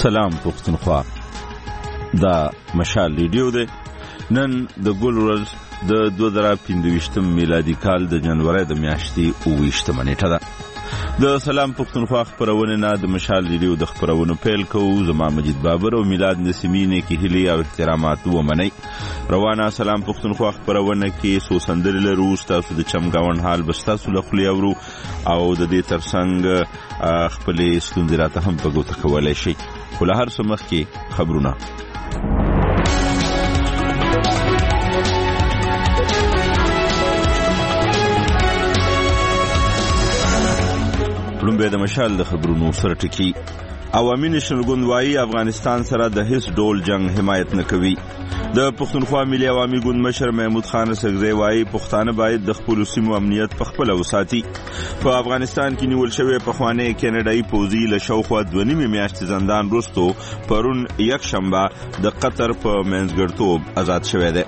سلام پښتونخوا، دا مشال ریډیو دی. نن د ګل ورځ د 2025 میلادي کال د جنوري د میاشتې 28 نیټه ده. د سلام پښتونخوا خبرونه نه د مشال ریډیو د خبرونو پیل کوو. زما مجید بابر او میلاد نسیمینه کې هلي او احترامات ومني. روانه سلام پښتونخوا خبرونه کې سو سندري لرو، تاسو د چمګاون حال بستاسو لخلي اورو او د دې ترڅنګ خپل ستوندې راته هم په ګوته کولای شي. خو له هر څه مخکې خبرونه. لومبه د مشال د خبرونو سره ټکی. عوامي نشنل ګوند وايي افغانستان سره د هیڅ ډول جنگ حمایت نه کوي. د پښتونخوا ملي عوامي ګوند مشر محمود خان سګزی وايي پښتانه باید د خپل سیمو امنیت په خپل وساتي. په افغانستان کې نیول شوی پخوانی کینیډایي پوځي له شاوخوا 2.5 میاشتې زندان وروسته پرون یک شنبه د قطر په منځګړیتوب آزاد شوی دی.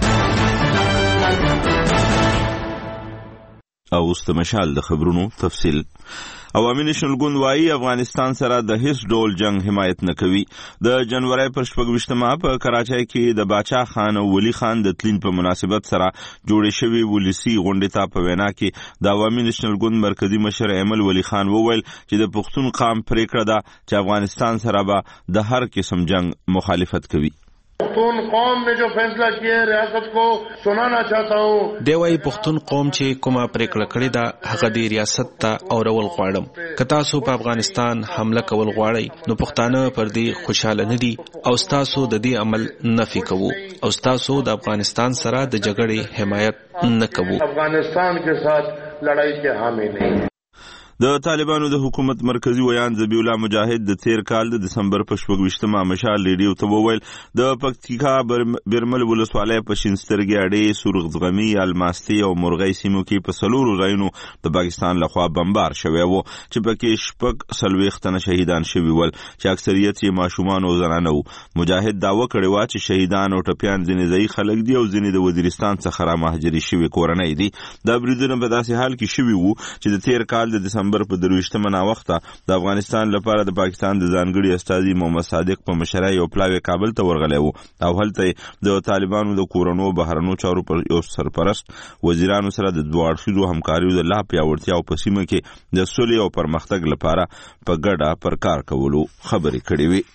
او اوس د مشال د خبرونو تفصیل. عوامي نشنل ګوند وايي افغانستان سره د هیڅ ډول جنگ حمایت نه کوي. د جنوري پر 26 په کراچۍ کې د باچا خان او ولی خان د تلین په مناسبت سره جوړې شوی ولسی غونډې ته په وینا کې د عوامي نشنل ګوند مرکزی مشر ایمل ولی خان وویل چې د پښتون قام پریکړه ده چې افغانستان سره به د هر قسم جنگ مخالفت کوي. پختون قوم نے جو فیصلہ کیا ہے ریاست کو سنانا چاہتا ہوں. دی وايي پختون قوم چې کومه پریکړه کړې ده هغه د ریاست ته اورول غواړم. که تاسو په افغانستان حمله کول غواړئ نو پښتانه پر دې خوشاله نه دي او تاسو د دې عمل نفي کوو او تاسو د افغانستان سره د جګړې حمایت نه کوو. افغانستان کے ساتھ لڑائی کے حامی نہیں. د طالبانو د حکومت مرکزی ویان ذبیح الله مجاهد د تیر کال د دسمبر په 26 مشال ریډیو ته وویل د پکتیکا برمل ولسوالۍ په شینسترګي اډې سورغزغمی الماستی او مرغی سیمو کې په سلورو ځایونو د پاکستان لخوا بمبار شوی وو چې پکې شپږ سلويختنه شهیدان شوي ول چې اکثریت یې ماشومان او زنانه وو. مجاهد داوا کړی و چې شهیدان او ټپیان ځینې ځای خلک دي او ځینې د وزیرستان څخه را مهاجري شوي کورنۍ دي. دا بریدونه په داسې حال کې شوي وو چې د تیر کال د دسمبر په 23 وخته د افغانستان لپاره د پاکستان د ځانګړي استازي محمد صادق په مشرۍ یو پلاوی کابل ته ورغلی وو او هلته د طالبانو د کورونو بهرنو چارو پر یو سرپرست وزیرانو سره د دوه اړخیزو همکاریو د لا پیاوړتیا او په سیمه کې د سولې او پرمختګ لپاره په ګډه پر کار کولو خبرې کړې وې.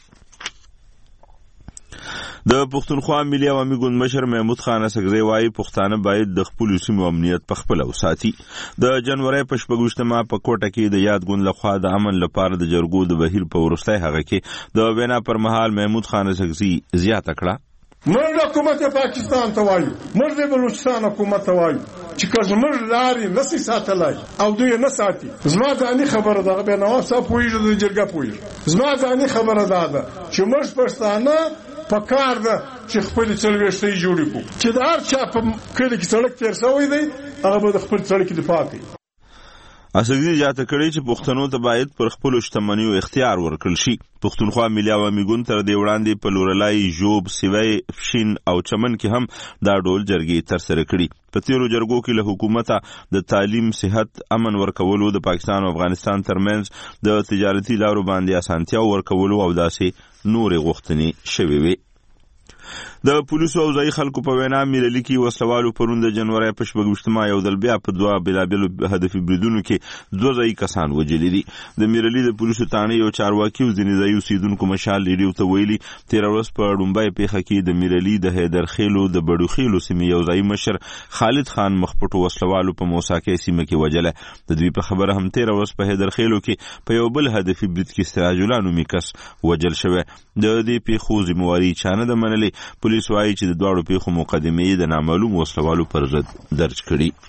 د پښتونخوا ملي عوامي ګوند مشر محمود خان سګزی وايي پښتانه باید د خپل سیمو امنیت په خپل وساتي. د جنوري په 26 په کوټه کې د یاد ګوند لخوا د امن لپاره د جرګو د بهیر په ورستۍ هغه کې د وینا پر مهال محمود خان سګزی زیاته کړه موږ حکومت پاکستان ته وایو، موږ د بلوچستان حکومت ته وایو چې که زموږ لارې نسي ساتلای او دوی نه ساتي. زما ځاني خبره ده به نو صاحب پوهیږي د جرګه پوهیږي. زما ځاني خبره ده چې موږ پښتانه پکار ده چې خپل څلويشتي جوړ کړو چې د هر چا په کلی کې سړک تیر شوی دی هغه به د خپل سړک دفاع کوي. اسګری جاته کړی چې پښتنو ته باید پر خپل شتمنیو اختیار ورکړل شي. پښتونخوا ملي عوامي ګوند تر دې وړاندې په لورلای جوب سیوی فشین او چمن کې هم دا ډول جرګې تر سره کړي. په تیرو جرګو کې له حکومته د تعلیم، صحت، امن ورکولو، د پاکستان او افغانستان ترمنځ د تجارتي لارو باندې اسانتیا ورکولو او داسې نورې غوښتنې شوې وې. د پولیسو او ځای خلکو په وینا ملي کې وسلوالو پرون د جنوري په 26 یو دل بیا په دوه بلابل هدفي بریدونو کې دوه ځای کسان وجلي دي. د ملي د پولیسو تانه یو چارواکي ځینې ځای اوسیدونکو مشال ریډیو ته ویلي تیر ورځ په ډومبای پیښه کې د ملي د هیدر خیلو د بډو خیلو سیمې یو ځای مشر خالد خان مخپټو وسلوالو په موساکې سیمه کې وجله. د دوی په خبره هم تیر ورځ په هیدر خیلو کې په یو بل هدفي برید کې سراج الله نومي کس وجل شوی. د دې پیښو ذمہواری چانه د منلې. پولیس وايي چې د دواړو پیښو مقدمې د نامعلوم وسلوالو پر ضد درج کړي.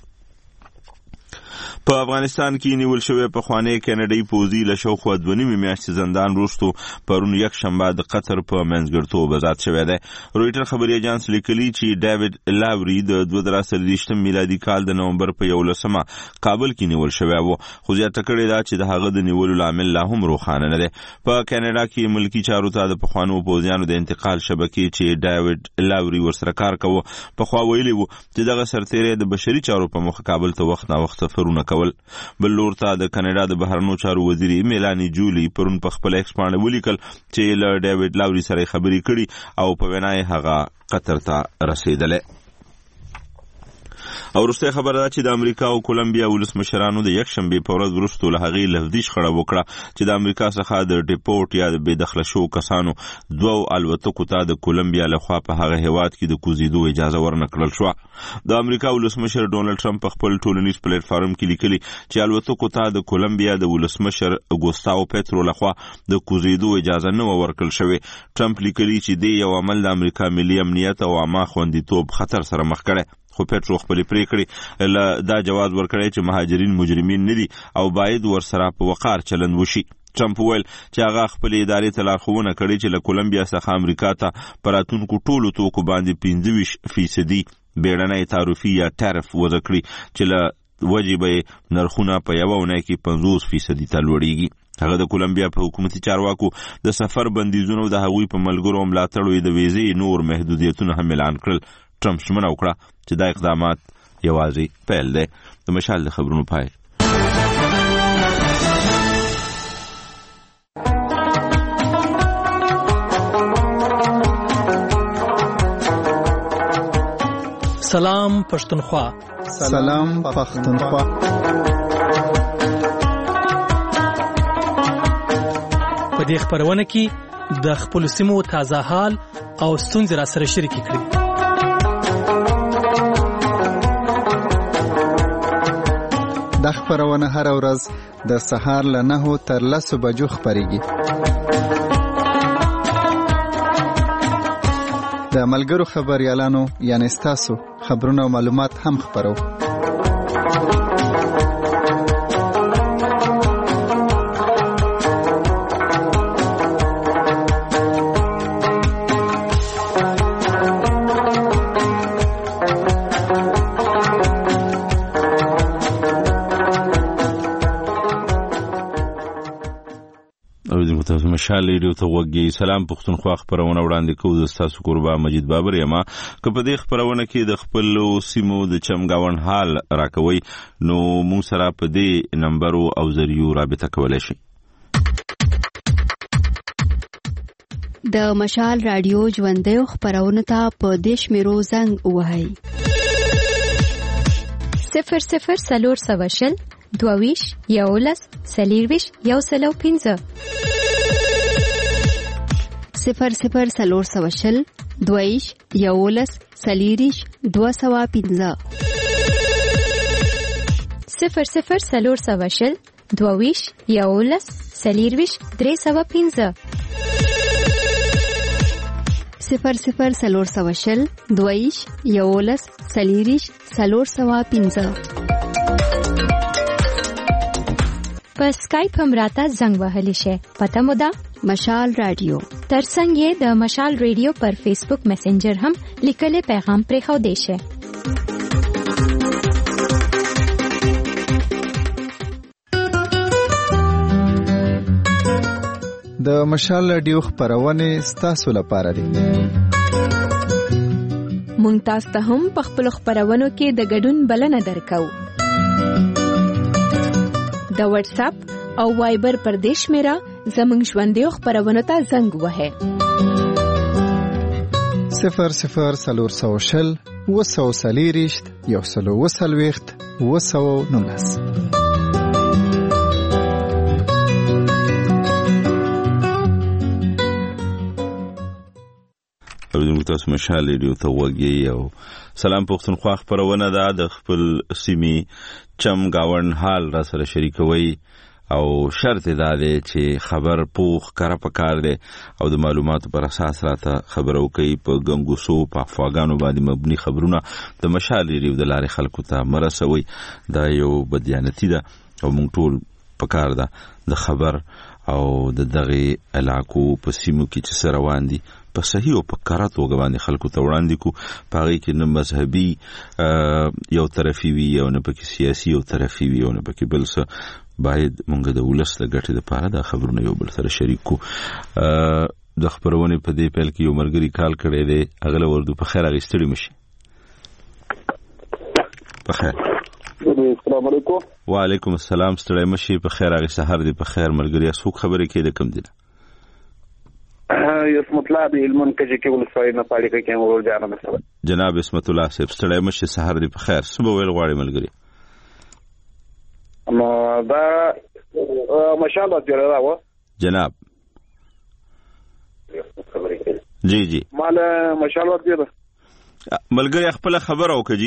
په افغانستان کې نیول شوی پخوانی کینیډایي پوځي له شاوخوا 2.5 میاشتې زندان وروسته پرون یک شنبه د قطر په منځګړیتوب آزاد شوی دی. رویټر خبري اژانس لیکلي چې ډیوډ لاوري د 2023 میلادي کال د نومبر په 11 کابل کې نیول شوی و خو زیاته کړې ده چې د هغه د نیولو لامل لا هم روښانه نه دی. په کینیډا کې ملکی چارو ته د پخوانو پوځیانو د انتقال شبکې چې ډیوډ لاوري ورسره کار کوي په خوا ویلي وو چې دغه سرتیری د بشري چارو په مخ کابل ته وخت نا وخت سفرونه کول. بل لور ته د کاناډا د بهرنیو چارو وزیر میلانی جولی پرون په خپل ایکس باندې ولیکل چې له ډیوډ لاوري سره خبرې کړي او په وینا یې هغه قطر ته رسیدلی. او وروسته خبره ده چې د امریکا او کولمبیا ولسمشرانو د یکشنبې په ورځ وروسته له هغې لفظي شخړه وکړه چې د امریکا څخه د ډیپورټ یا د بېدخله شوو کسانو 2 الوتکو ته د کولمبیا لخوا په هغه هیواد کې د کوزیدو اجازه ورنه کړل شوه. د امریکا ولسمشر ډونالډ ټرمپ په خپل ټولنیز پلیټ فارم کې لیکلي چې الوتکو ته د کولمبیا د ولسمشر ګوستاو پیترو لخوا د کوزیدو اجازه نه ورکړل شوې. ټرمپ لیکلي چې دې یو عمل د امریکا ملي امنیت او عامه خوندیتوب خطر سره مخ کړی. خو پیټرو خپلې پریکړې دا جواز ورکړی چې مهاجرین مجرمین نه دي او باید ورسره په وقار چلند وشي. ټرمپ ویل چې هغه خپلې ادارې ته لارښوونه کړې چې له کولمبیا څخه امریکا ته په راتلونکو ټولو توکو باندې 25% بیړنی تعرفې یا ټیرف وضع کړي چې له وجې به یې نرخونه په یوه اونۍ کې 50% ته لوړېږي. هغه د کولمبیا په حکومتي چارواکو د سفر بندیزونو د هغوی په ملګرو ملاتړو د ویزې نور محدودیتونه هم اعلان کړل. ټرمپ ژمنه وکړه چې دا اقدامات یوازې پیل دی. د مشال د خبرونو پای. سلام پښتونخوا. سلام پښتونخوا. په دې خبرونه کې د خپل سیمو تازه حال او ستونزې را سره شریک کړئ. د خبرونه هر ورځ د سهار له 9 تر 10 بجو خبريږي. د ملګرو خبريالانو یعنی تاسو خبرونه او معلومات هم خبرو. مشال ریډیو ته وګورئ. سلام پښتونخوا خبرونه وړاندې کوو. زه تاسو قربا مجید بابر یم. که په دې خبرونه کې د خپل سیمو د چمګاون حال راکوي نو موږ سره په دې نمبر او ذریعو رابطه کولای شئ. د مشال رادیو ژوندۍ خبرونه ته په دیش میرو زنګ وهاي 00 سلور سواشل 22 یولس سلیرویش یوسلو 15 00 سلور سواشل 22 یولس سلیریش 215 00 سلور سواشل 22 یولس سلیرویش 315 00 سلور سواشل 22 یولس سلیریش 315 په سکایپ هم راته زنګ وهلی شي. پته مو ده مشال رادیو. ترڅنګ یې د مشال ریډیو پر فیسبوک میسنجر هم لیکلي پیغام پرېښو دی شي. د مشال رادیو خبرونه ستاسو لپاره دي. مونږ تاسو ته هم په خپل خبرونو کې د ګډون بلنه درکو. د واتس اپ او وایبر پر دیش میرا زمنګ ژوندۍ خبرونه ته زنګ وهه 00 سلور سوشل وسو سلیریشت یوسلو وسلويخت وسو نونس. تاسو مشال ریډیو ته وګورئ. او سلام پښتونخوا خبرونه ده د خپل سیمې چمګاون حال را سره شریکوي او شرط دا دی چې خبر پوخ کار پکار دی او د معلوماتو پر اساس راته خبرو کوي. په ګنګوسو په افواګانو باندې مبني خبرونه د مشال ریډیو د لارې خلکو ته مرسوي. دا یو بدیانتی ده او موږ ټول پکار ده د خبر او د دغه علاقو په سیمو کې چې سره روان دي په صحیح او په کاره توګه باندې خلکو ته وړاندې کو. په هغې کې نه مذهبي یو طرفي وي او نه پکې سیاسي یو طرفي وي او نه پکې بل څه. باید مونږ د ولس د ګټې دپاره دا خبرونه یو بل سره شریک کو. د خبرونې په دې پیل کې یو ملګري کال کړی دی. هغه له وردو په خیر هغې ستړي مشي. په خیر السلام علیکم. وعلیکم السلام. ستړی مشي په خیر. هغه سحر دی په خیر. ملګری څوک خبرې کوي د کوم دی؟ اسمت الله دی هلمند کجې کې ولسوالۍ نه پاړې کې ورور جانم سره. جناب اسمت الله صاحب ستړی مشي سحر دی په خیر. څه به ویل غواړي ملګری؟ نو دا ماشاءالله جوړه و جناب. جی جی مال ماشاءالله دی ملګری خپل خبر او کجی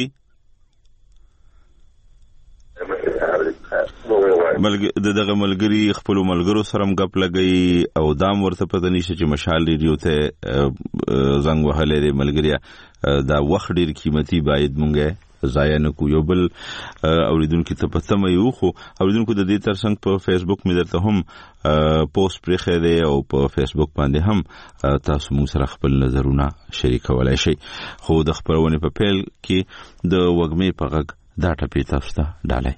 دغه ملګری خپل ملګرو سره غپ لګي او دام ورته پته نشي چې مشال ریډیو ته زنګ وهلې دی ملګری. دا وخت ډیر قیمتي باید مونږه ضایع نه کو. یو بل اوریدونکو ته پته مې یو خو اوریدونکو د دې ترڅنګ په فیسبوک مې درته هم پوسټ پرې خېده او په فیسبوک باندې هم تاسو موږ سره خپل نظرونه شریکولای شئ. خو د خبرونه په پیل کې د وګمې په غږ دا ټپې تاسو ته ډالای.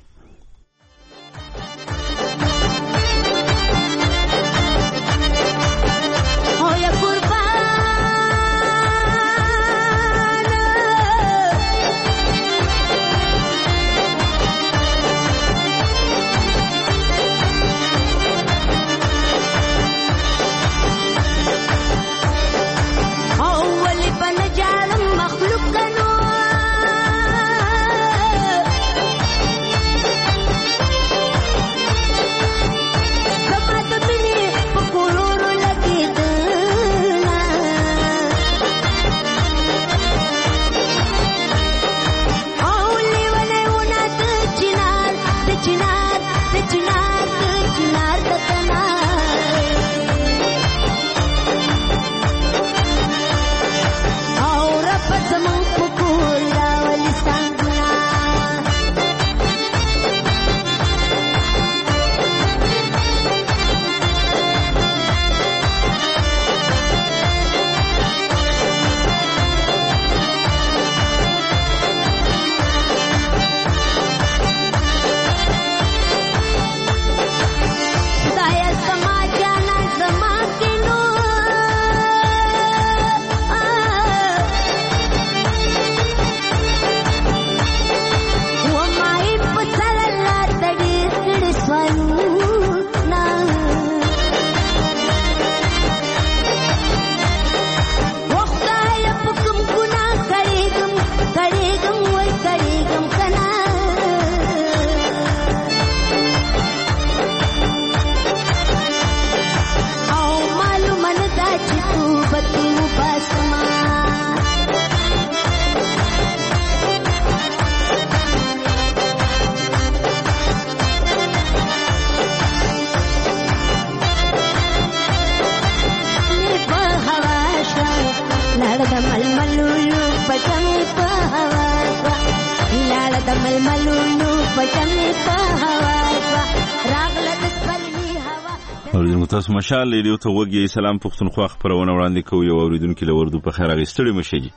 تاسو مشال ریډیو ته وګورئ. سلام پښتونخوا خبرونه وړاندې کوي. یو اوریدونکو لوردو په خیر غیستړي مشي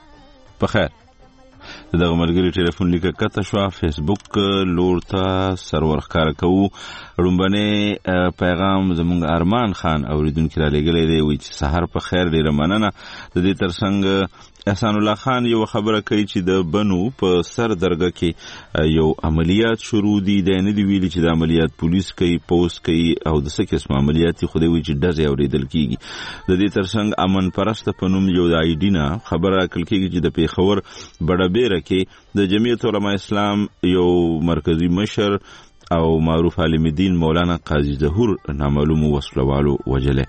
په خیر. دغه ملګری ټلیفون لیکه کته شو. فیسبوک لور ته سرور ښکار کوو. رومبنه پیغام زمونږ ارمان خان اوریدونکو را لګلې دی وی چې سحر په خیر ډیره مننه. د دې ترڅنګ احسان الله خان یو خبره کوي چې د بنو په سر درګه کې یو عملیات شروع دي. د نه دی ویلي چې د عملیات پولیس کوي پوس کوي او د څه قسم عملیات خو دی وی چې ډزې اوریدل کیږي. د دې ترڅنګ امن پرست په نوم یو د آیډینا خبره کول کیږي چې د پیښور بډابېره کې د جمعیت علماء اسلام یو مرکزی مشر او معروف عالم دین مولانا قاضی ظهور نامعلوم وسلوالو وجله.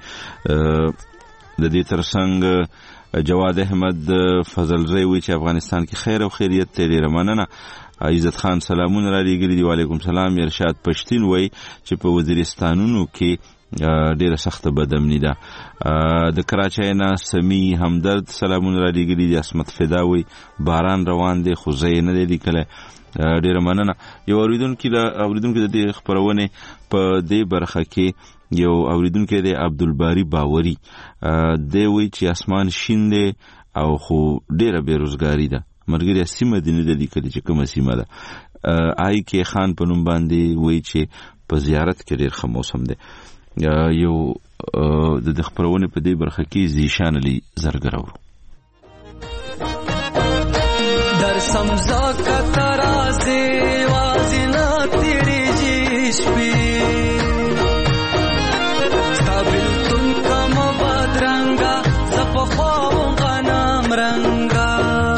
د دې ترڅنګ جواد احمد فضل زوی چې افغانستان کې خیر او خیریت ته ډیره مننه. عزت خان سلامونه را لېږلي دي. وعلیکم سلام. ارشاد پښتین وای چې په وزیرستانونو کې ډیره سخته بدامنی ده. د کراچۍ نه سمی همدرد سلامونه را لېږلي دي. اسمت فدا وای باران روان دی خو زه نه دی لیکلی. ډیره مننه. یو اوریدونکو د دې خبرونه په دې برخه کې یو اوریدونکو دی عبدالباری باوري دی وی چې اسمان شین دی او خو ډیره بیروزګاری ده. مرګري سیمه د نه د لیکلي چې کومه سیمه ده. آی کې خان په نوم باندې وی چې په زیارت کې ډیر ښه موسم دی. یو د خبرونه په دې برخه کې زیشان علي زرګر اورو. در سمزا کا ترازی شپې ستا بلتون کم بدرنګه زه پخوا وم غنم رنګه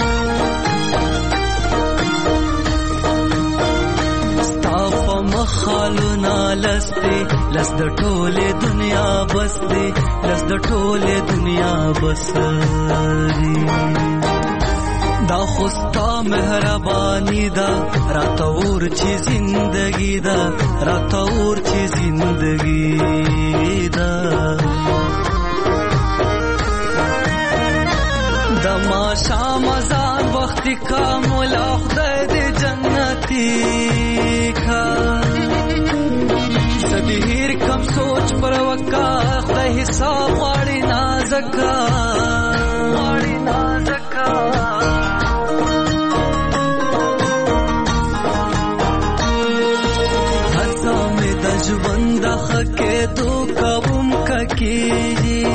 ستا په مخالونه لس دی لس د ټولې دنیا بس دی لس د ټولې دنیا بس دی دا خوستا مهربانی دا راتور چی زندگی دا راتور چی زندگی دا دما شام ازان وقتی کا مولا خدای دی جنتی کا سبهیر کم سوچ پر وکا خدای حساب غاڑی نازکا غاڑی نازکا ژوند خکې دو کوم ککیږي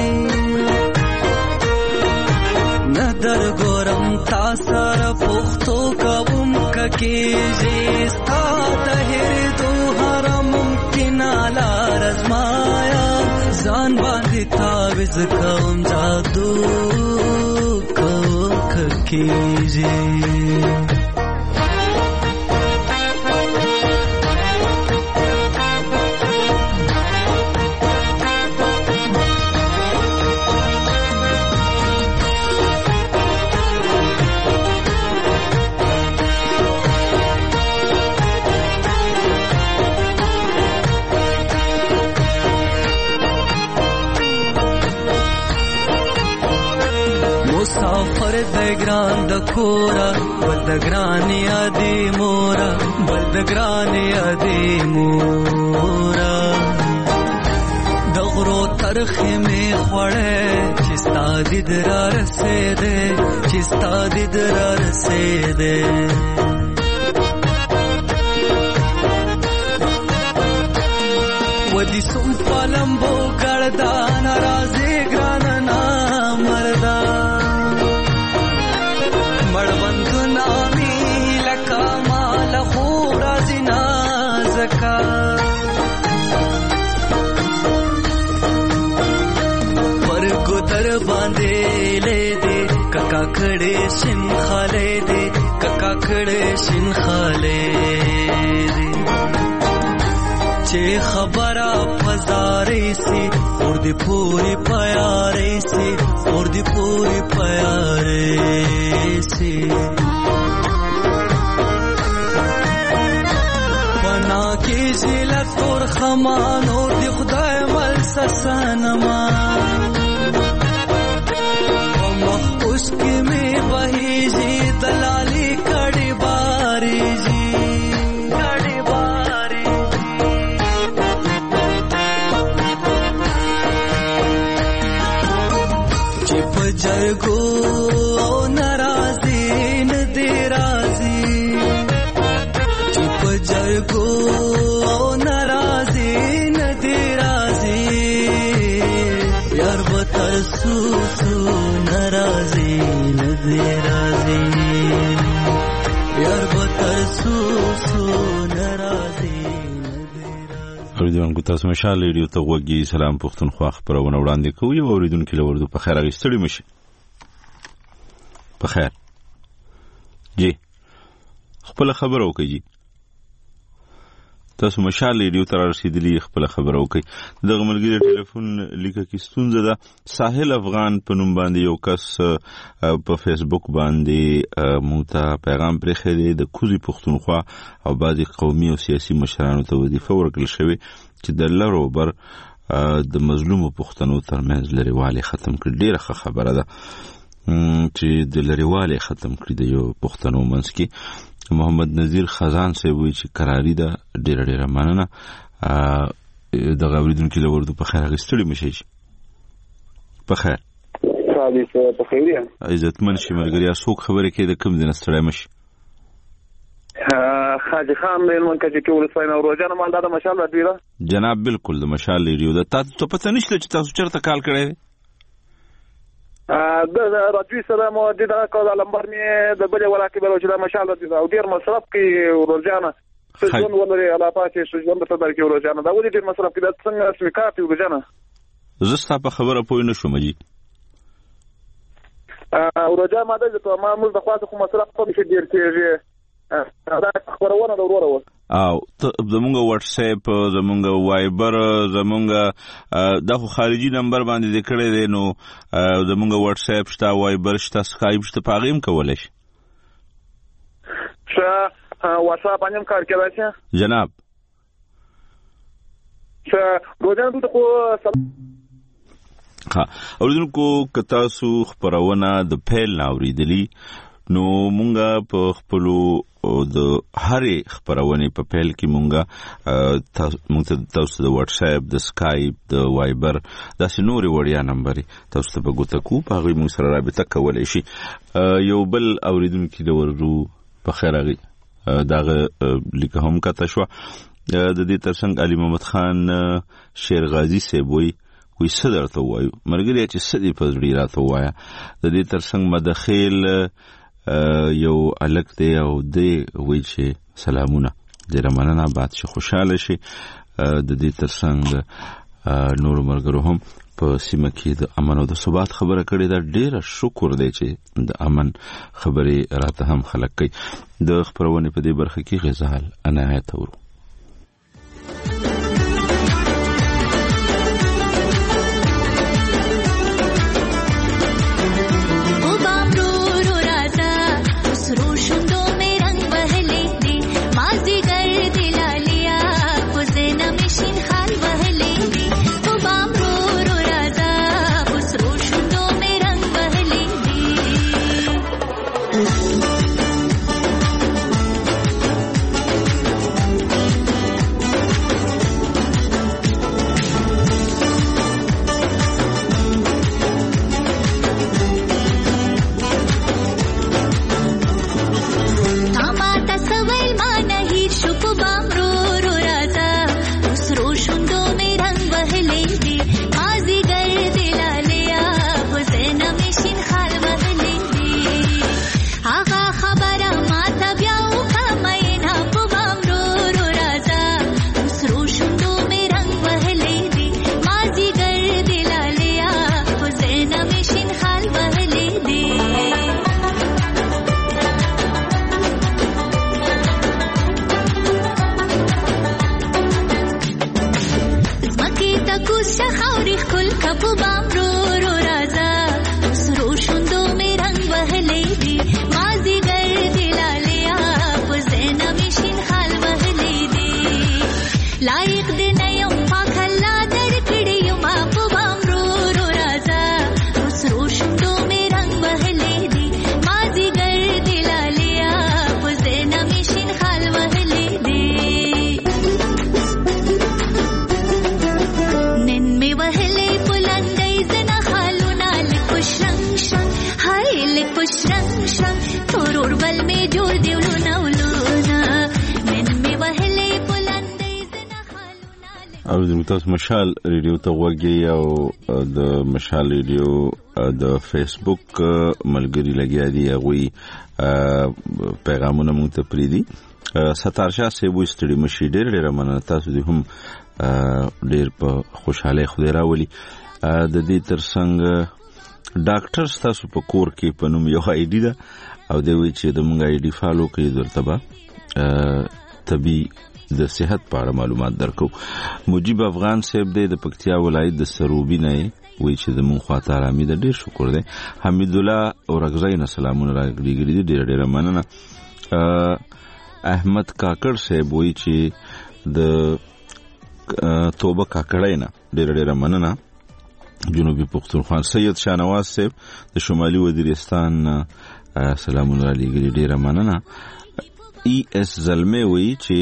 ندر ګورم تا سره پختو کوم ککیږي ستا د هر دو هر ممکن لار ازمایا ځان باندې تعویذ کوم جادو کوم ککیږي مسافر د ګران د کورا بل د ګران یادې مورا بل د ګران یادې مورا د غرو ترخې مې خوړې چې ستا دید را رسېدې چې ستا دید را رسېدې ودي سوم پالمبو ګردان راځي ګران نا مردا مړوند نامي لکه مال خو راځي نازکا ورګو در باندې لیدې ککا کړې شین خاله دې ککا کړې شین خاله دې چې خبره فزارې سي اور دې پوری پیارې سي اور دې پوری پیارې سي پنا کې زله تور خمان اور دې خدای مل سسنما مخ اوس کې مې بهيږي دلالي کړي باري جي کړي باري چې په جرګو او ناراضي ندي راضي چې په جرګو او ناراضي ندي راضي یار بتر سو ناراضي ندي راضي یار بتر سو ناراضي اوریدونکو تاسو مشال ریډیو ته وګورئ. سلام پښتونخوا خبرونه وړاندې کوي. اوریدونکو له ورته په خیر غوښتلی مشي په خیر جی خپل خبر وکړي. تاسو مشال ریډیو ته رسیدلی خپل خبر وکړي. دغه ملګری ټلیفون لیکه کې ستونزه ده. ساحل افغان په نوم باندې یو کس په فیسبوک باندې موته پیغام پرېښی دی. د کوزي پښتونخوا او بعضې قومي او سیاسي مشرانو ته وظیفه ورکړل شوې چې د لر او بر د مظلومو پښتنو ترمنځ لرېوالی ختم کړي. ډېره ښه خبره ده چې د لرېوالی ختم کړي د یو پښتنو منځ کې. محمد نذیر خزان صاحب وایي چې کراري ده. ډېره ډېره مننه. دغه اورېدونکي له ورته په خیر اخیستلی مشئ په خیر عزتمن شي ملګریا. څوک خبرې کوي د کوم ځای نه ستړی مشي؟ حاجي خان میلمن کچې کې ولسوالۍ نه روزانه مالدا د مشال راډیو ده جناب. بالکل د مشال ریډیو ده. تاسو ته پته نشته چې تاسو چېرته کال کړی دی؟ د راډیو سره مو د دغه کال نمبر مې د بلې ولاکې بلو چې د مشال راډیو ده او ډېر مصرف کوي روزانه. ژوند ولري الله پاک چې ژوند ته درکړي ورجانه دا ولې ډېر مصرف کړي څنګه اسمي کار دی ورجانه زه ستا په خبره پوه نه شوم جی ورجا ماده ته ما موږ د خاصه کوم مصرف په شي ډېر کېږي دا خبرونه د وروره او زمونږ واتس اپ زمونږ وایبر زمونږ دا خو خارجي نمبر باندې ذکر دی نو زمونږ واتس اپ شته وایبر شته سکایپ شته پاغیم کولای شي واتساپ باندې کار کولای شي جناب روزانه ته ها اوریدونکو کتا سو خبرونه د پیل ناوریدلی نو مونږه په خپلو د هرې خبرونې په پیل کې مونږه تاسو د واتس اپ د سکایپ د وایبر داسې نورې وړیا نمبرې تاسو ته په ګوته کو په هغې مونږ سره رابطه کولی شي یو بل اوریدونکي د ورو په خیر هغې دغه لیکه هم کته شوه د دې ترڅنګ علي محمد خان شیر غازي صاحب وایي څه درته ووایو ملګري چې څه دې په زړه راته ووایه د دې ترڅنګ مدخیل یو الک دی او دی وایي چې سلامونه ډېره مننه باد چې خوشحاله شي د دې ترڅنګ نورو ملګرو هم په سیمه کې د امن او د ثبات خبره کړې ده ډېره شکر دی چې د امن خبرې راته هم خلک کوي د خپرونې په دې برخه کې غزال عنایت اورو تاسو مشال ریډیو ته وګورئ او د مشال ریډیو د فیسبوک ملګری لګیا دي هغوی پیغامونه مونږ ته پریدي ستار شاه سی وو ستړي مشي ډېر مننه تاسو دې هم ډېر په خوشاله خدای راولي د دې ترڅنګ ډاکټر تاسو په کور کې په نوم یو آی ډي ده او دوی چې د مونږ آی ډي فالو کوي درته به طبي د صحت په اړه معلومات درکو مجيب افغان صاحب د پکتیا ولایت د سروبي نه وی چې د مون خاطر امي د ډیر شکر دی حمید الله اورغزاین سلامونه راګړي دي ډیر مننه احمد کاکړ صاحب وی چې د توبه کاکړینا ډیر مننه جنوبي پختونخوا سید شاهنواز صاحب د شمالي وزیرستان سلامونه راګړي ډیر مننه ای اس زلمه وی چې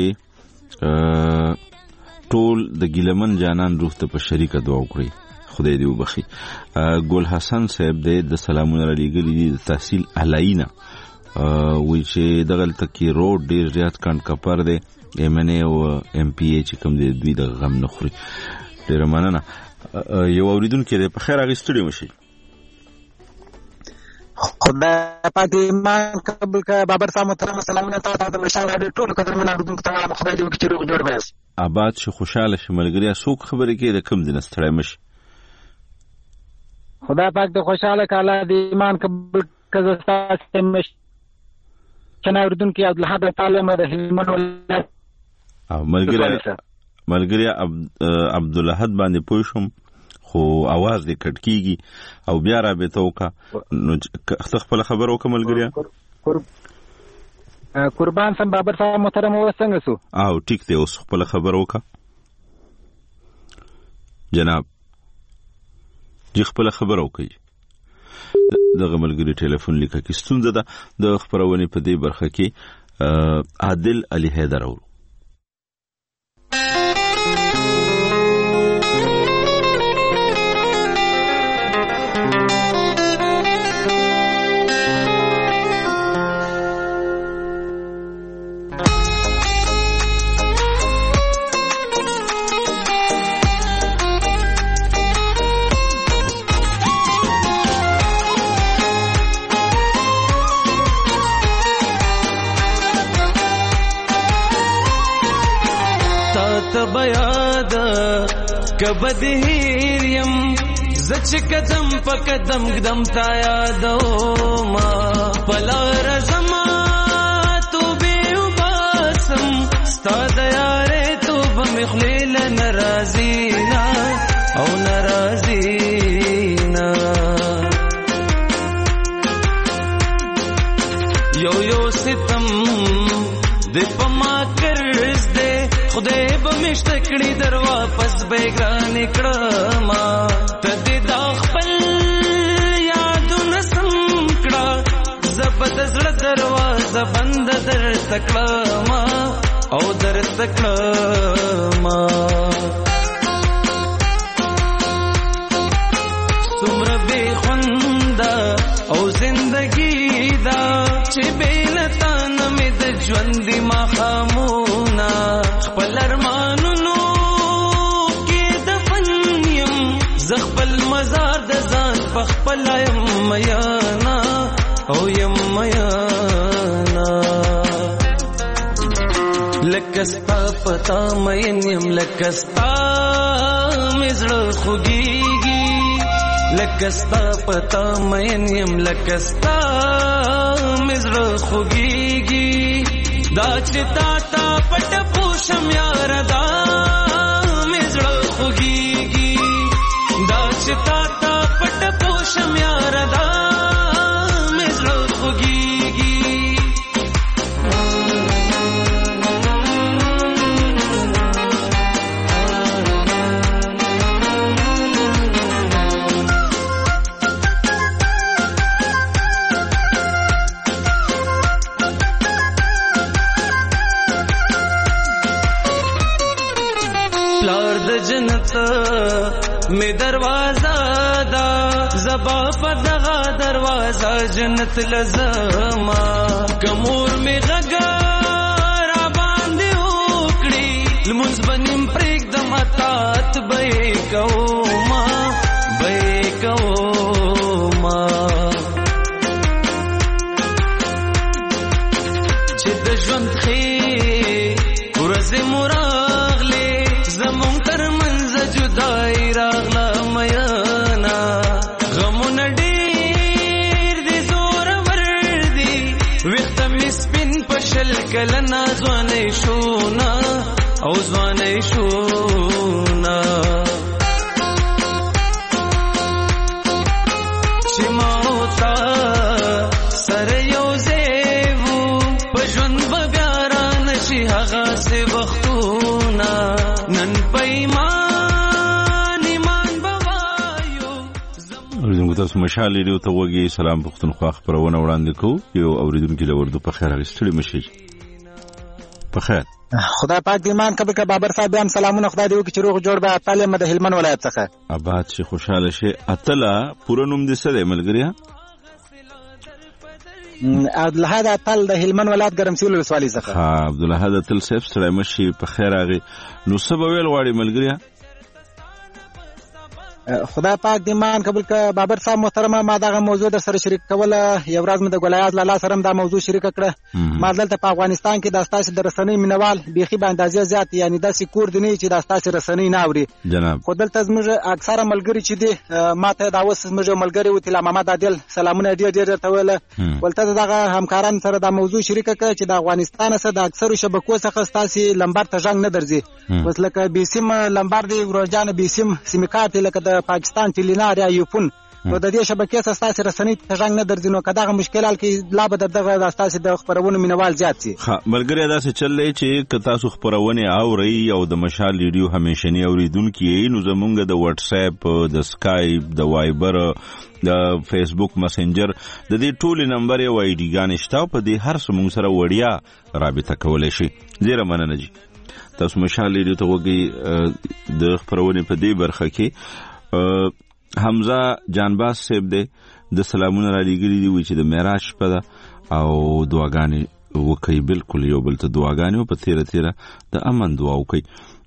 ټول د ګیلمن جانان روح ته په شریکه دعا وکړي خدای دې وبخي ګل حسن صاحب د سلامونه لګلې دي د تحصیل علاینا وی چې دغه تکي روډ ډیر زیات کاند کپر دی ام ان ای او ام پی ای چې کوم دی دوی د غم نه خوري ډیر مننه یو اوریدونکو په خیر اغستړي مشي خدای پاک دې ایمان قبول کړه. بابر صاحب محترم سلامونه تاسو ته مشال راډیو ټول قدرمن اورېدونکو ته وایم خدای دې وکړي چې روغ جوړ وایاست. آباد شي خوشاله شي ملګري. څوک خبرې کوي د کوم دین ستړی مشي. خدای پاک دې خوشاله کړه الله دې ایمان قبول کړه تاسو مش چنه اردن کې عبدالحد تعالی مده هلمند ولایت او ملګری عبدالحد باندې پوه شوم خو आवाज دې کټ کیږي او بیا را به توکا نو خپل خبر وکم ملګری. قربان سم بابر صاحب محترم وسنګ سو او ټیک دی اوس خپل خبر وکا جناب جی خپل خبر وکي. دغه ملګری ټلیفون لیکه کې ستونزه ده د خبرونې په دې برخه کې عادل علي حیدر اورو. کبد هیریم زچ قدم په قدم قدم تا یادو ما پلا رزما تو به وباسم ستاد یاره تو بمخلیل ناراضینا او ناراضینا یو ستم د پما کرز دے خدای بمشتکړي در واپس بیگران کړما تدې دا خپل یادونه سم کړه زبد زړه دروازه بند در تکړما او در تکړما څومره بے خوندا او زندگی دا چې بینتا نمې د ژوند ما خامونا خپل ارمانونو کې دفن یم زخپل مزار د ځان په خپل یم میانا او یم میانا لکستا پتا مین یم لکستا مزړه خوږیږي لکستا پتا مین یم لکستا مزړه خوږیږي دا چې تا پټ پوشم یار دا مزړه خوږیږي دا چې تا پټ پوشم یار دا مزړه خوږیږي میں دروازہ دا زبا پر دغا دروازہ جنت لزما کمور میں غگا را باندې وکړي لمونځ بنیم پریک دمتات بے کوما چې د ژوند خې ورځې مراغلې زمون تر منځ جدای راغلا میانا غمون ډیر دي زور ور دي وخت می سپین پشل کلنا ځوانې شونا او ځوانې شونا چې ما وتا سره یو زیو پښون بګارا نشي هغه سي وختونه نن پېمان ایمان بوایو زموږ تاسو مشال لري ته وګي سلام پښتونخوا خبرونه وړاندې کو یو اوریدونکو له وردو په خیر غستړي مشي په خیر خدای پاک دې ایمان قبول کړه. بابر صاحب هم سلامونه خدای دې وکړي چې روغ جوړ به تعلیم د هلمند ولایت څخه آباد شي خوشاله شي. اتلا پوره نوم دې څه دی ملګریا؟ عبدالحد اتل د هلمند ولایت ګرمسیر ولسوالۍ څخه. ها عبدالحد اتل صاحب سره مشي په خیر راغی. نو څه به ویل غواړي ملګریا؟ خدای پاک دې مان قبول کړه. بابر صاحب محترمه، ما دغه موضوع در سره شریک کوله. یو ورځ مې د ګلایاز لالا سره دا موضوع شریک کړه. ما دلته په افغانستان کې د ستاسو د رسنۍ مینوال بیخي په اندازې زیات، یعنی داسې کور دی نه چې د ستاسو رسنۍ نه اوري جناب. خو دلته زموږ اکثره ملګري چې دي ما ته دا اوس زموږ ملګري و تلا محمد عادل سلامونه ډېر ته ویله. ولته دغه همکاران سره دا موضوع شریک کړه چې د افغانستان سره د اکثرو شبکو څخه ستاسو لمبر ته ژوند نه درځي. اوس لکه بیسیم لمبر دی ورجان بیسیم سیمکارت لکه د پاکستان ټیلینار یا یوفون، نو د دې شبکې سره ستاسو رسنۍ ته ژوند نه درځي. نو که دغه مشکلات کې لا به دغه ستاسو د خبرونو مینوال زیات شي. ملګری داسې چل دی چې که تاسو خبرونه اورئ او د مشال ریډیو همیشنی اوریدونکي یې، نو زمونږ د واتس اپ، د اسکایپ، د وایبر، د فیسبوک مسنجر د دې ټول نمبر یو آی ډی ګان شته، په دې هر څه مونږ سره وړیا رابطه کولای شي. زیره مننه جی. تاسو مشال ریډیو ته وګورئ. د خبرونه په دې برخه کې حمزه جانباز صاحب دی د سلامونه را لېږلي دي، وایي چې د معراج شپه ده او دعاګانې وکړئ. بالکل یو بل ته دعاګانې په تیره د امن دعا وکړئ.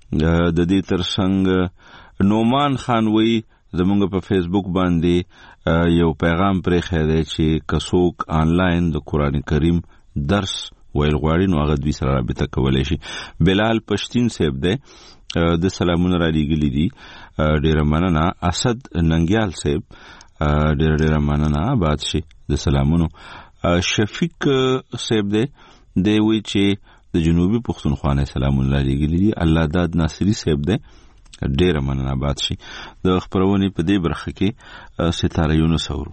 د دې تر څنګ نومان خان وایي زمونږ په فیسبوک باندې یو پیغام پرېښی دی چې که څوک آنلاین د قرآن کریم درس ویل غواړي نو هغه دوی سره رابطه کولی شي. بلال پشتین صاحب دی د سلامونه را لېږلي دي، ډېره مننه. اسد ننګیال صاحب ډېره مننه، آباد شي د سلامونو. شفیق صاحب دی وایي چې د جنوبي پښتونخوا نه سلامونه را لېږلي دي. الله داد ناصري صاحب دی ډېره مننه، آباد شي. د خپرونې په دې برخه کې ستاره یونس اورو.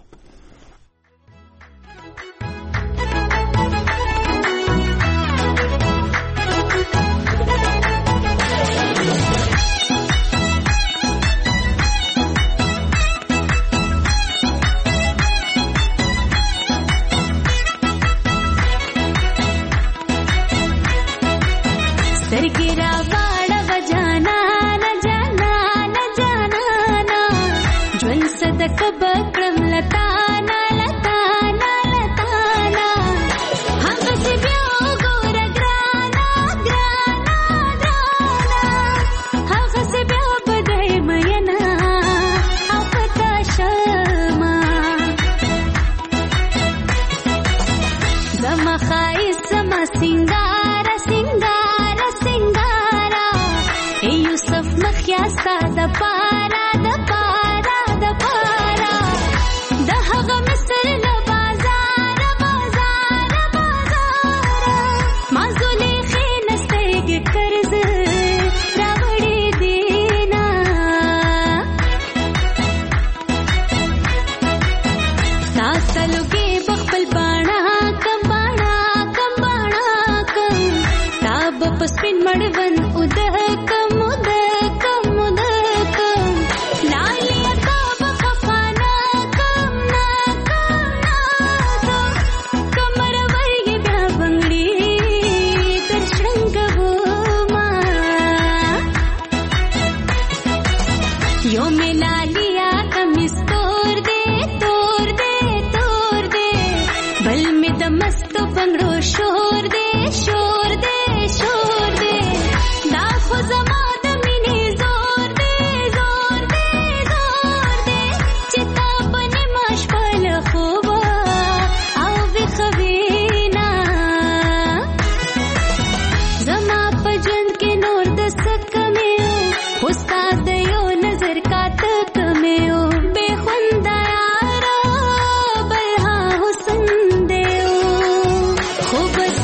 خوب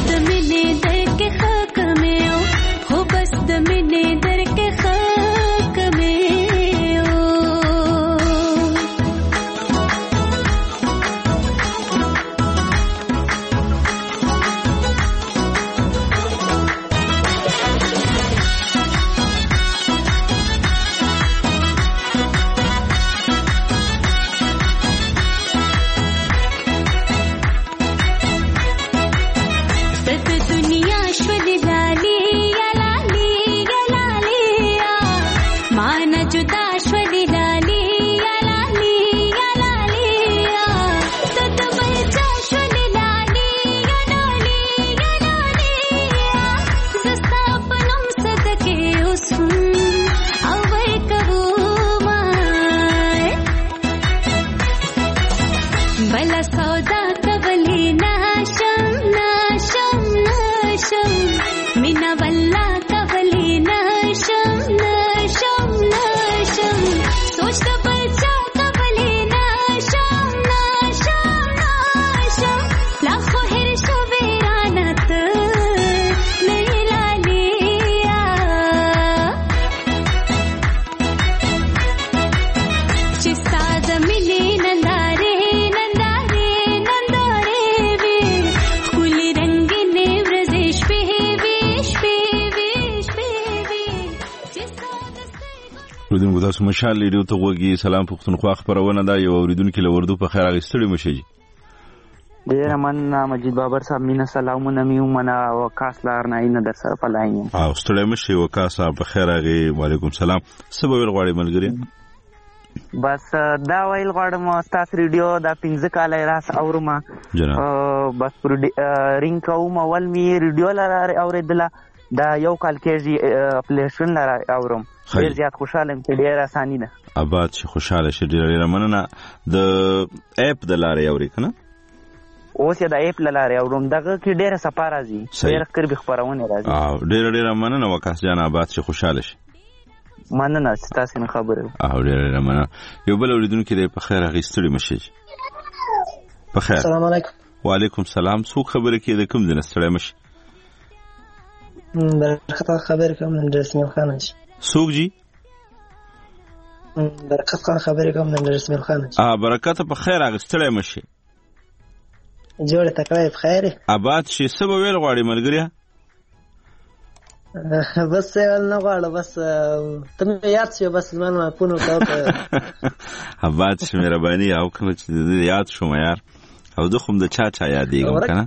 تاسو مشال ریډیو ته وګورئ. سلام پښتونخوا خبرونه دا یو اوریدونکو له وردو په خیر اغستړي مشي. ډیر مننه مجید بابر صاحب مینا سلامونه میو منا وکاس لار نه نه در سره پلایم. او ستړي مشي وکاس په خیر اغي. وعلیکم سلام. سبب غواړي ملګری. بس دا ویل غواړم تاسو ریډیو دا 15 کال راس اورما بس رینګ کوم اول می ریډیو لاره اوریدله دا یو کال کېږي اپلیکیشن لاره اورم. ډیر زیات خوشاله یم چې ډیر اساني ده. آباد شي خوشاله شي. ډیر مننه. د اپ د لارې اوري کنه اوس د اپ لاره اورم دغه کې ډیره سپا راځي ډیره قرب خبرونه راځي. او ډیره مننه وکاس جان. آباد شي خوشاله شي. مننه تاسو نه خبره. او ډیره مننه. یو بل اوریدونکو دې په خیر اغستړي مشي. په خیر. السلام علیکم. وعلیکم سلام. څوک خبره کې د کوم دین ستړي مشي؟ برکت خبر کوم نن رسمي خان شي. څوک جی؟ برکت خبر کوم نن رسمي خان شي. برکت په خیر اغستړي مشي. جوړ تکړه په خیر. آباد شي. سبب ویل غواړي ملګری. بس نه غواړم بس ته یاد شي بس ما پونو کاوه. آباد شي مهرباني او کوم چې یاد شوم یار او د خوم د چا یادېږم کنه.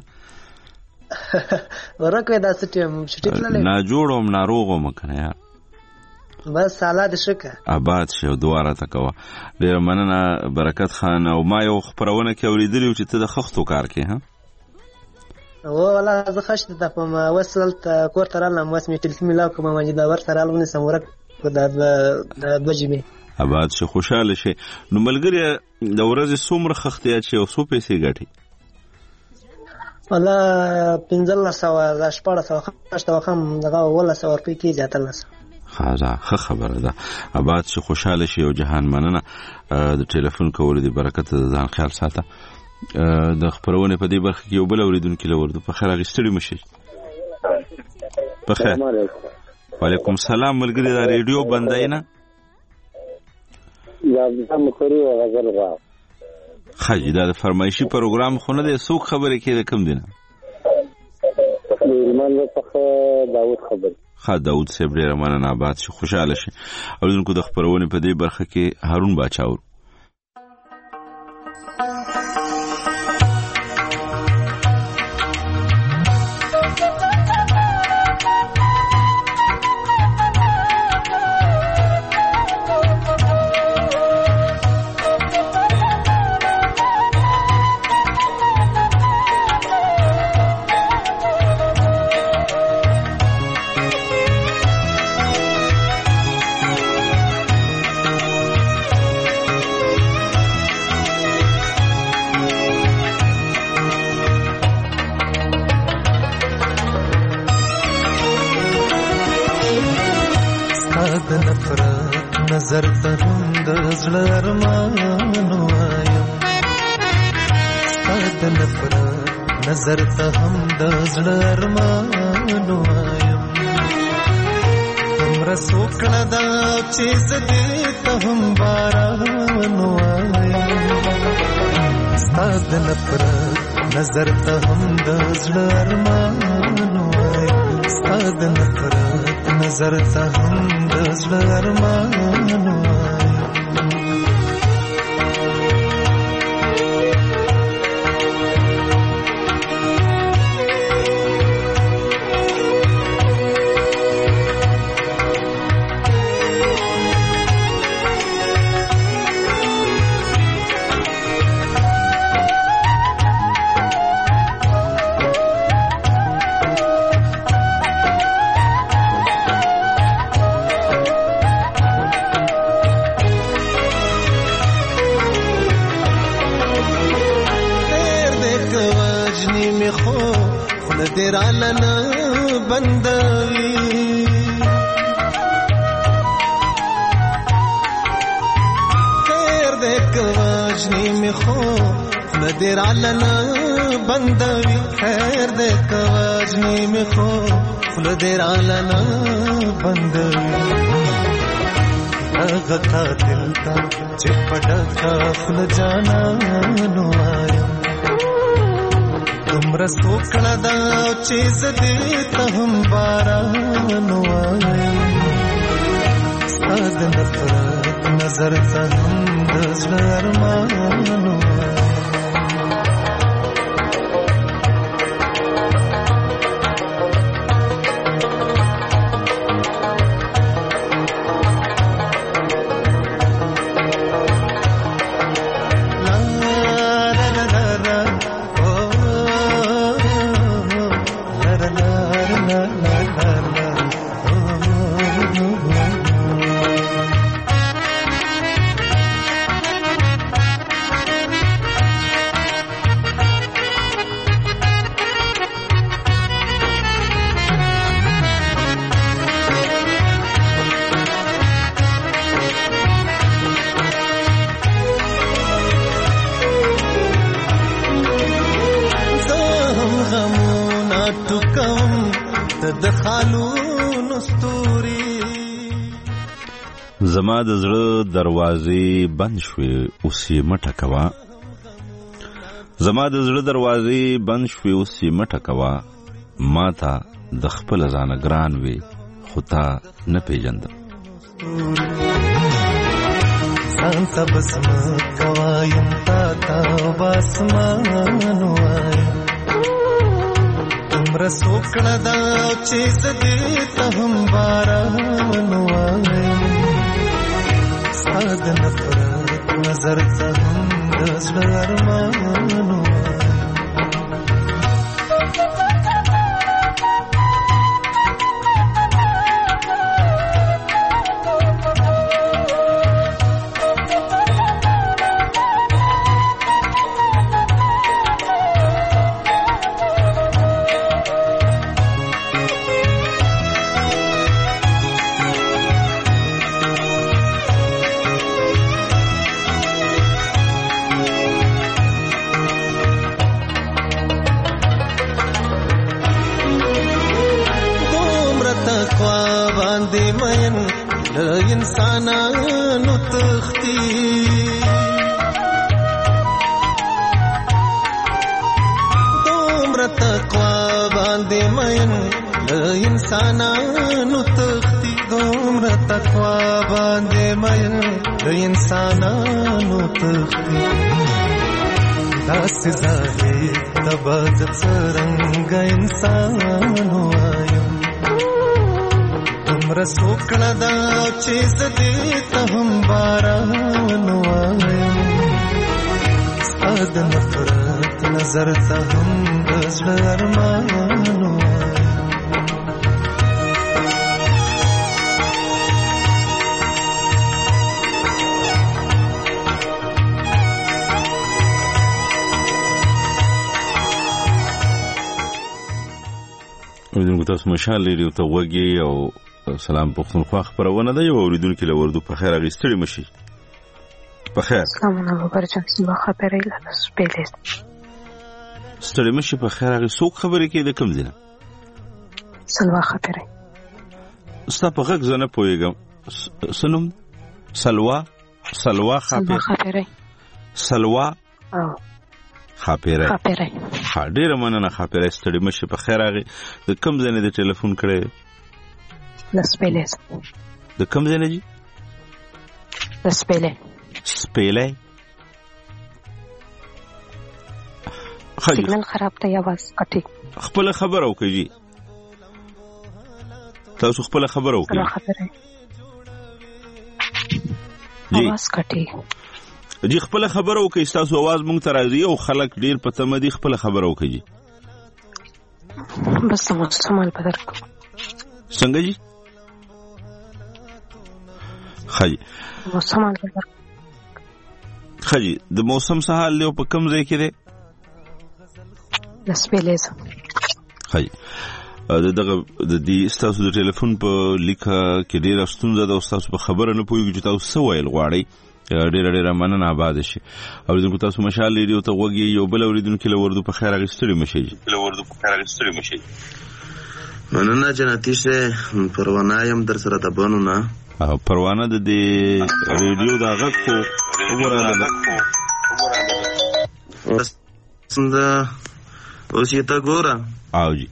ورکه دا ستیم شټیکلل نه جوړوم ناروغم کنه یار. بس سالا د شکه. آباد شي دواره تکوه. ډیر مننه برکت خان. او ما یو خبرونه کې اوریدلی چې ته د خښتو کار کې ها والله زه خشت ته په وصلت کور تراله موسمي ټلیفون ملاو کوم مجید ور تراله ونی سمورک د بجمی. آباد شي خوشاله شي. نو ملګری د ورځې څومره خښتیا چې او څو پیسې ګټي؟ والله 1500 د شپږ سو خښته وخم دغه ولا 100 روپۍ کې زیاتل نس. خازه خبره ده. آباد شي خوشاله شي. او جهان مننه د ټلیفون کول دي. برکت ځان خیال ساته. د خبرونه په دې برخه کې یو بل اوریدونکو له ورده په خیر اغستړي مشي. په خیر. وعلیکم سلام ملګری. دا ریډیو بندای نه یا مخری غزل غا خاجي دا فرمایشي پروګرام خو نه دی. څوک خبره کې د کوم دینه؟ ایمان په داوود خبر. داوود صاحب ډیر مننه. آباد شي خوشاله شي. اوریدونکو د خبرونه په دې برخه کې هارون باچاور. نظر ته هم د زړه ارمانو وایم. ستاد نفرت نظر ته هم د زړه ارمانو وایم. همرا سوکړه دا چې زدې ته هم باران وایم. ستاد نفرت نظر ته هم د زړه ارمانو وایم. ستاد نفرت نظر ته هم د زړه ارمانو وایم. درالنا بندوي خیر دې کواجنی می خو درالنا بندوي. خیر دې کواجنی می خو درالنا بندوي. هغه قاتل تا چې پټه خپل جانا نو وایم. تمرا سوکړه دا چې زدې ته هم باران وایم. ستاد نفرت نظر ته هم د زړه ارمانونه زما د زړه دروازې بند شوې اوس یې مټه کوه زما د زړه دروازې بند شوې اوس یې مټه کوه ما ته د خپل ځانه ګران وې خو تا نه پیژندم ځان ته بس مه کوه یم تا ته باسمان وایم دومره سوکړه ده چې زه دې ته هم باران وایم ستا د نفرت نظر ته هم د زړه ارمان وایم انسانانو تختی دومره تقوا باندې مین انسانانو تختی دومره تقوا باندې مین انسانانو تختی داسې ظاهر تباز څرنګ انسان وایم دومره سوکړه ده چې زه دې ته هم باران وایم ستا د نفرت نظر ته هم د زړه ارمان وایم اوریدونکو تاسو مشال ریډیو ته غوږی او سلام پښتونخوا خبرونه ده یو اوریدونکو له وردو په خیر اغستړي مشي په خیر سلام علیکم برجان سبا خبرې لاله سپېلې ستړي مشي په خیر اغه څوک خبرې کې د کوم ځای سلوا خبرې ستا په غږ زنه پويګم سنم سلوا خبرې سلوا خاپیره ډیره مننه خاپیره ستړي مشه په خیر راغی د کوم ځای نه د ټلیفون کړې لسپېلې د کوم ځای نه جی لسپېلې سیګنال خراب ته आवाज کټي خپل خبرو کوي تاسو خپل خبرو کوي आवाज کټي جی خپل خبرو کوي تاسو आवाज مونږ ته راځي او خلک ډیر پته مدي خپل خبرو کوي بس سمال بدر څنګه جی خاجي سمال بدر خاجي د موسم سهال له په کم ځای کې ده لسپېلې خاجي دغه د دې تاسو د ټلیفون په لیکه کې ډیر ستونزه ده او تاسو په خبره نه پوهیږئ چې تاسو څه ویل غواړئ ډیر مننه آباد شي او دغه تاسو مشال ریډیو ته وګورئ یو بل اوریدونکو له وردو په خیر اغستړي مشي مننه جنتی شه پروانه يم در سره د بنو نه پروانه د دې ریډیو دا غږ کو وګوراله څنګه اوس یې تا ګوره او جی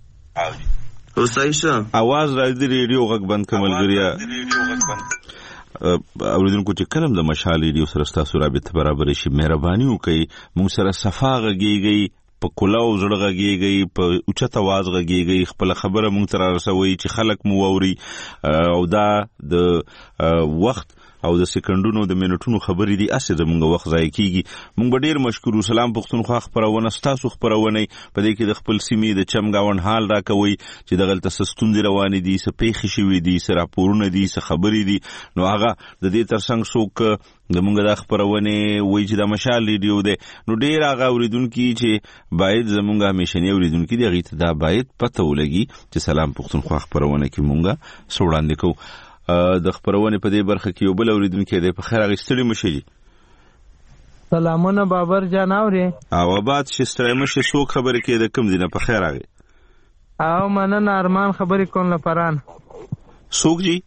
اوس ایشه आवाज راځي ریډیو غږ بند کمل ګریا اوریدونکو چې کلم د مشال ریډیو سره تاسو رابطه برابر شي مهرباني وکړئ موږ سره صفا غږیږئ په کلاو زړه غږیږئ په اوچت आवाज غږیږئ خپل خبره موږ تر رسوي چې خلک مو ووري او دا د وخت او د سکندونو د منټونو خبرې دي اسه زموږ وخت ضایع کیږي موږ ډیر مشکور سلام پښتونخوا خبرونه ستاسو خبرونه په دې کې د خپل سیمې د چمګاون حال راکوي چې د غلطه سستون روان دي سپېخ شوي دي سره پورونه دي سره خبرې دي نو هغه د دې ترڅنګ څوک د موږ د خبرونه وایي چې د مشال ریډیو ده نو ډیر هغه اوریدونکو چې باید زموږ همیشنی اوریدونکو دی غیته دا باید پته ولګي چې سلام پښتونخوا خبرونه کې موږ سوړاندې کوو د خبرونه په دې برخه کې یو بل اوریدونکو دی په خیر غستړي مشي سلامونه بابر جان اوري او آباد شستره مشي سو خبره کې د کم دینه په خیر راغی او مننه ارمان خبرې کول لپاره سوق جی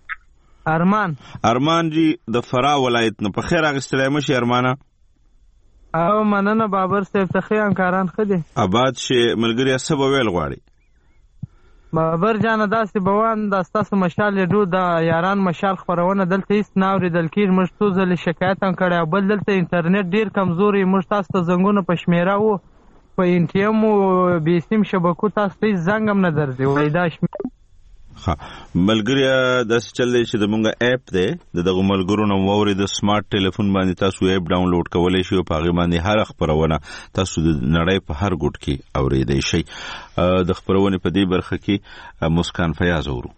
ارمان جی د فرا ولایت نه په خیر غستړي مشي ارمانه او مننه بابر صاحب ته خیان کاران خدي آباد شي ملګری سبا ویل غواړي بابر جان داسې بوان د تاسو مشال ډو د یاران مشال خبرونه دلته هیڅ ناوري دل کې مشتو زل شکایت هم کړی او بل دلته انټرنیټ ډیر کمزوري مش تاسو ته زنګونه په شمیره وو په انټیم او بي سیم شبکو تاسو هیڅ زنګ هم نه درځي وای دا ها ملګری د چلې چې د مونږه اپ ده دغه ملګرو نو ووري د سمارټ ټلیفون باندې تاسو اپ ډاونلوډ کولای شئ او په هغه باندې هر خبرونه تاسو د نړۍ په هر ګوټ کې اوریدئ شئ د خبرونه په دې برخه کې مسکان فیاض اورو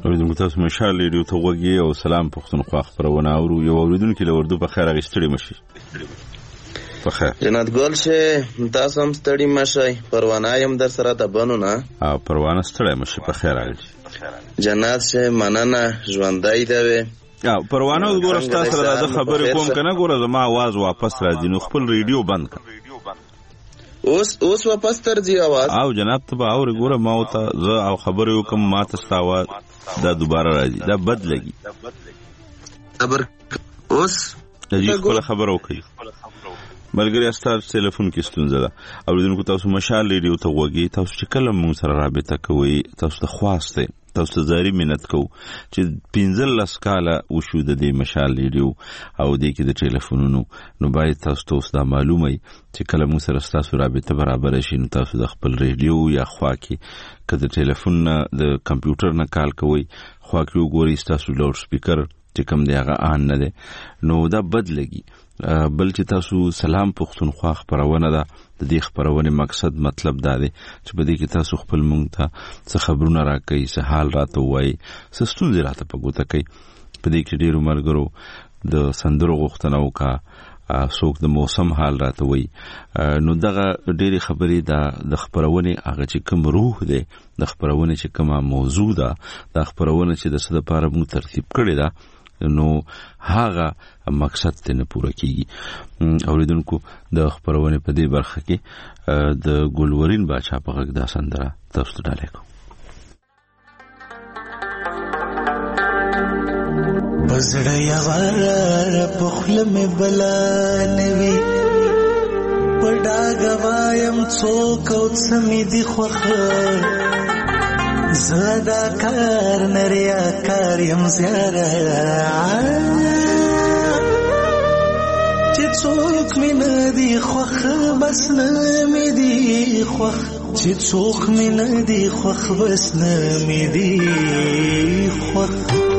اوریدونکو تاسو مشال ریډیو ته وګورئ او سلام پښتونخوا خبرونه اورو. یو اوریدونکو له وردو په خیر غشتړي مشي. په خیر جنات ګل شه تاسو هم ستړي مشي. پروانه يم در سره د بنو نه او پروانه ستړي مشي. په خیر راغلی جنات شه مننه ژوندای دی. یا پروانه وګوره تاسو سره د خبرې کوم کنه ګوره زما आवाज واپس راځي نو خپل ریډیو بند کړه. اوس واپس ترځي आवाज او جناب ته به اور ګوره ما ته زه او خبرې وکم ما ته ستاوه دا دوباره راځي دا بد لګي. خبر اوس دې خپل خبر وکړي ملګری استاد ټلیفون کې ستونزه ده. اوریدونکو تاسو مشال ریډیو ته وګورئ. تاسو چې کله مون سره رابطه کوئ تاسو ته خواسته تاسو ته زاري منت کو چې 15 کاله وشو د دې مشال ریډیو او دې کې د ټلیفونونو نو باید تاسو ته معلومه چې کله مون سره تاسو رابطه برابر شي نو تاسو د خپل ریډیو یا خوا کې کله ټلیفون نه د کمپیوټر نه کال کوئ خوا کې وګورئ تاسو لاوډ سپیکر چې کوم دی هغه آن نه دی نو دا بد لګي. بل چې تاسو سلام پښتونخوا خبرونه ده د دې خبرونه مقصد مطلب دا دی چې په دې کې تاسو خپل مونږ ته څه خبرونه راکړئ څه حال راته وایي څه ستونزې راته په ګوته کوي. په دې کې ډېرو ملګرو د سندرو غوښتنه وکړه څوک د موسم حال راته وایي نو دغه ډېرې خبرې د خبرونه هغه چې کوم روح دی د خبرونه چې کومه موضوع ده د خبرونه چې د څه لپاره مو ترتیب کړی ده نو هغه مقصد ته نه پوره کیږي. اوریدونکو د خبرونه په دې برخه کې د ګلورین باچا په غږ دا سندره تاسو ته ډالې کوم. بزړه یوار په خله مې بلانوي پډا غوایم څوک او سمې دی خوخه زدا کار نریا کار یم زیاره چې څوک مې نه دی خوخ بس نه مې دی خوخ چې څوک مې نه دی خوخ بس نه مې دی خوخ.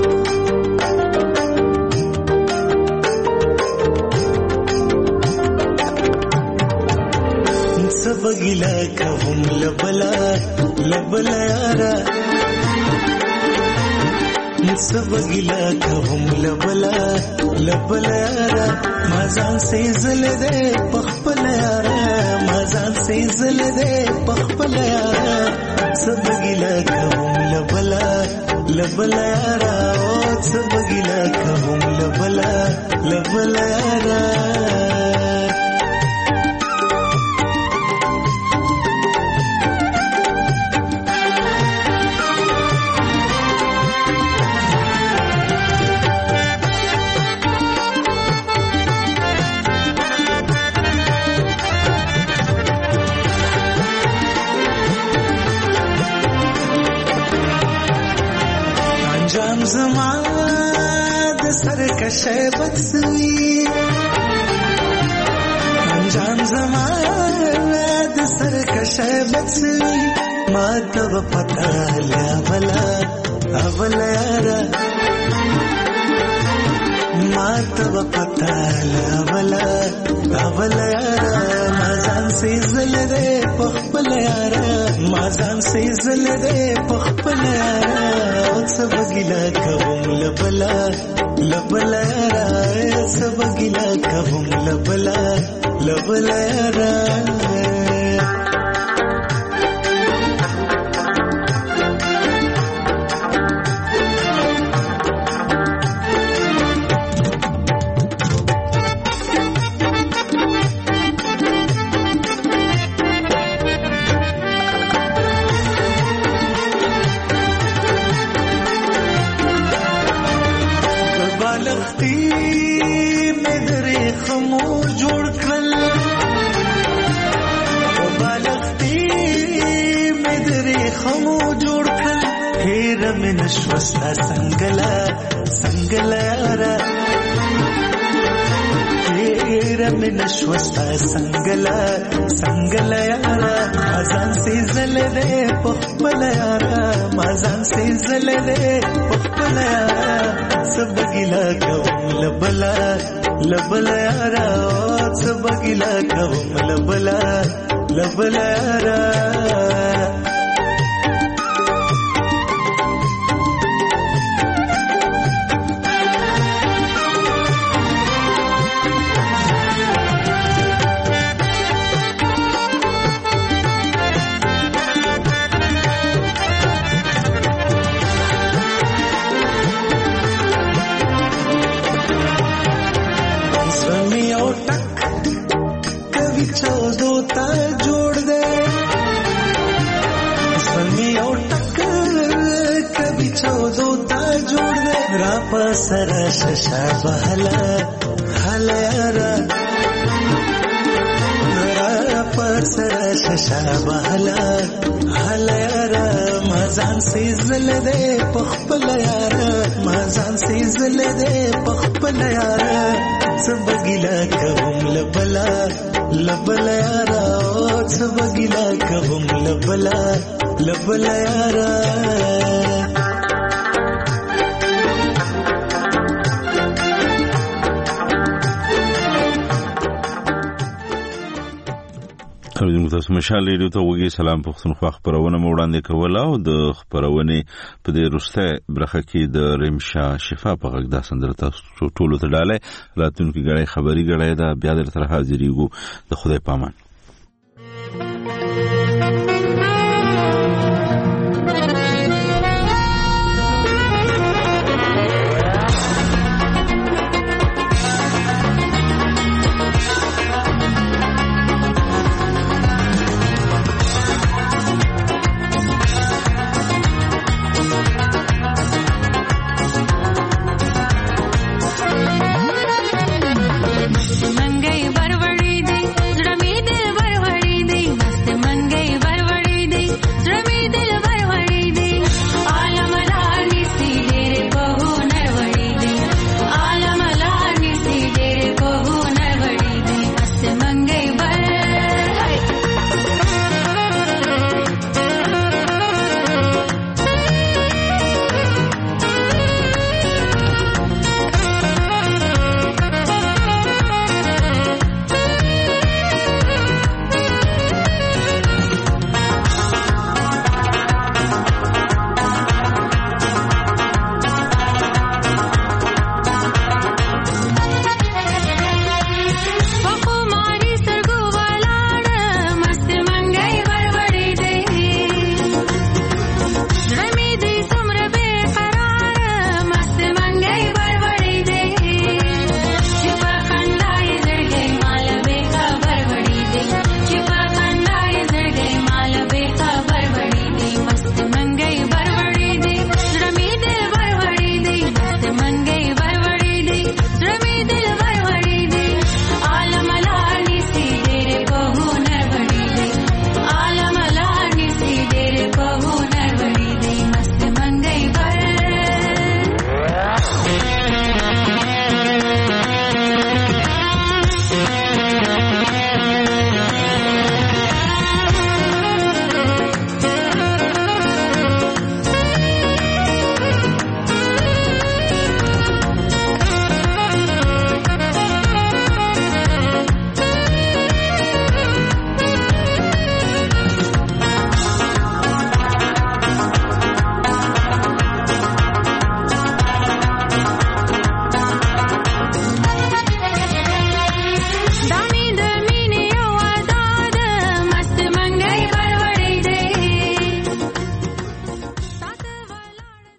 بگیلا کوم لبلا یارا سبگیلا کوم لبلا یارا مازان سیزل دې پخپل یارا مازان سیزل دې پخپل یارا سبگیلا کوم لبلا یارا سبگیلا کوم لبلا یارا. شیبت سوی انجام زمان د سر کا شیبت سوی ما تب پتا لیا بلا یارا ما تب پتا لیا بلا یارا مازان سیزل دے پخپل یارا مازان سیزل دے پخپل یارا سبگیلا کوم لبلا یارا سبگیلا کوم لبلا یارا. نشوستا سنگلا یارا تیرا میں نشوستا سنگلا یارا مازان سیزل دے پخپل یارا مازان سیزل دے پخپل یارا سبگیلا کوم لبلا یارا سبگیلا کوم لبلا یارا. پسر ششا بهلا هلا یارا را پسر ششا بهلا هلا یارا مازان سیزل دې پخپل یارا مازان سیزل دې پخپل یارا سبګیلا کوم لبلا لبلا یارا سبګیلا کوم لبلا لبلا یارا تاسو مشال ریډیو ته وګورئ. سلام پښتونخوا خبرونه مو وړاندې کوله او د خبرونه په دې وروسته برخه کې د رمشا شفا په غږ د سندره تاسو ټولو ته ډاله راتونکو غړي خبري غړي دا بیا در سره حاضرېږو. د خدای پامان.